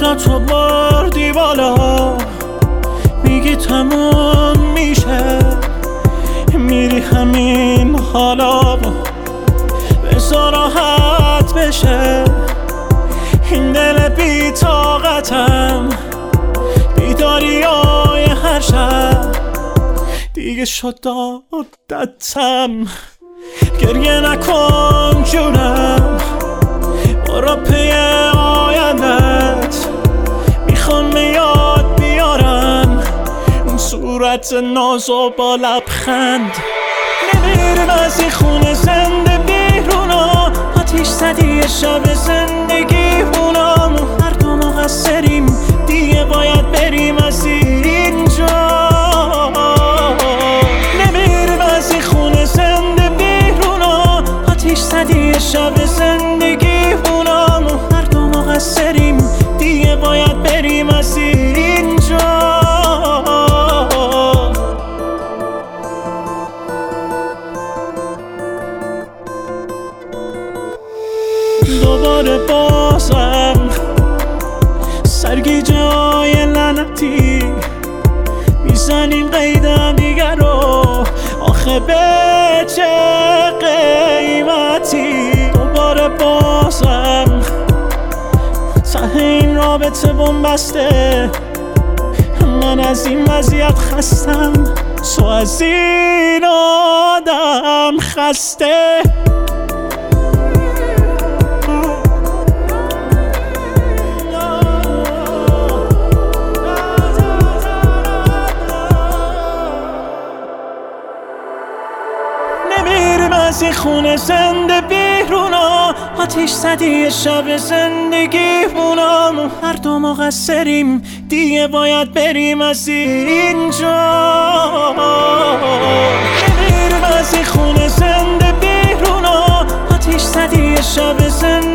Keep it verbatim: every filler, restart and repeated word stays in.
موجاتو بردی بالا، میگی تموم میشه، میری همین حالا، بذار راحت بشه این دل بی طاقتم. بیداریای هر شب دیگه شد عادتم. گریه نکن جونم، برو پی آیندت، میخوام یاد بیارم اون صورت نازو با لبخند. نمیرم از این خونه زنده بیرونا، آتیش زدی شب زندگی هونم. هر دو مقصریم دیگه باید بریم از اینجا. نمیرم از این خونه زنده بیرونا، آتیش زدی شب زندگی هونم. هر دو مقصریم دیگه باید بریم از اینجا. دوباره بازم سرگیجه های لعنتی میزنیم قیدم دیگر رو، آخه به چه قیمتی؟ دوباره بازم ته این رابطه بنبسته، من از این وضعیت خستم، تو از این آدم خسته. نمیریم از این خونه زنده بیرونا، آتیش زدی شب زندگی هونم. هر دو مقصریم دیگه باید بریم از اینجا. نمیریم از این خونه زنده بیرونا، آتیش زدی شب زندگی